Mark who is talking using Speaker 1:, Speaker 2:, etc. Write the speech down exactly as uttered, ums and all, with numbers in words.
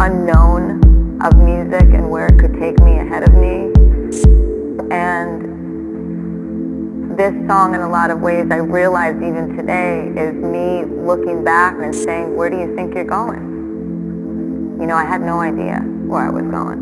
Speaker 1: unknown of music and where it could take me ahead of me. And this song, in a lot of ways, I realize even today, is me looking back and saying, where do you think you're going? You know, I had no idea where I was going.